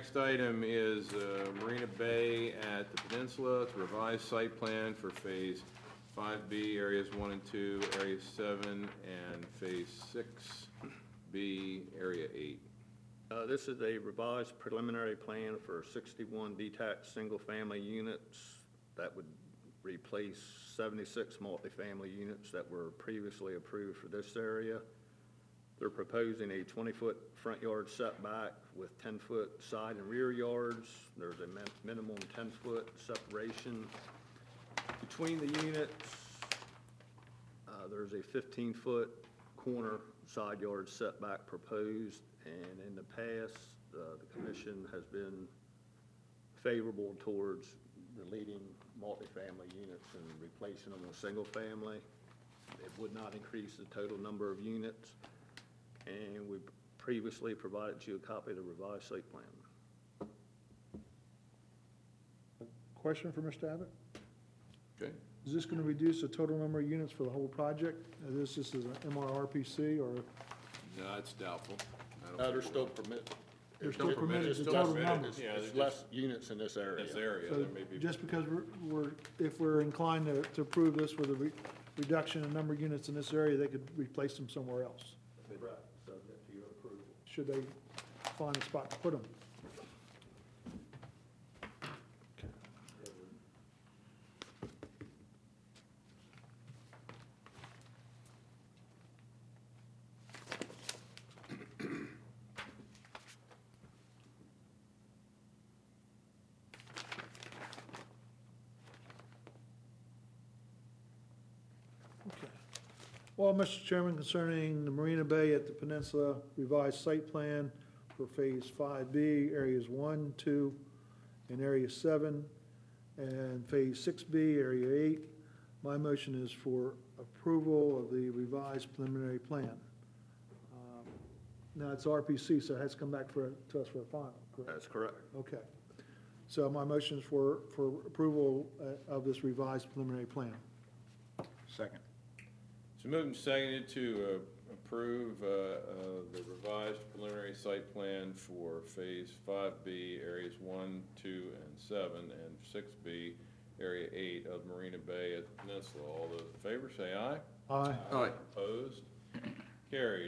next item is Marina Bay at the Peninsula. It's a revised site plan for Phase 5B, Areas 1 and 2, Area 7, and Phase 6B, Area 8. This is a revised preliminary plan for 61 detached single-family units that would replace 76 multifamily units that were previously approved for this area. They're proposing a 20-foot front yard setback with 10-foot side and rear yards. There's a minimum 10-foot separation between the units. There's a 15-foot corner side yard setback proposed, and in the past, the commission has been favorable towards deleting multifamily units and replacing them with single family. It would not increase the total number of units, and we previously provided you a copy of the revised site plan. Question for Mr. Abbott? Okay. Is this going to reduce the total number of units for the whole project? This is an MRRPC, or No, it's doubtful. They're still permitted. they're still permitted It's the still total permitted. number? Yeah, It's there's less units in this area. This area, So there may be. just because if we're inclined to approve this with a reduction in number of units in this area, they could replace them somewhere else, Correct, subject to your approval. should they find a spot to put them. Okay. Well, Mr. Chairman, concerning the Marina Bay at the Peninsula revised site plan for Phase 5B, Areas 1, 2, and Area 7, and Phase 6B, Area 8, my motion is for approval of the revised preliminary plan. Now, it's RPC, so it has to come back to us for a final, correct? That's correct. Okay. So my motion is for approval of this revised preliminary plan. Second. So moved and seconded to approve the revised preliminary site plan for Phase 5B, Areas 1, 2, and 7, and 6B, Area 8 of Marina Bay at the Peninsula. All those in favor say aye. Aye. Opposed? Carried.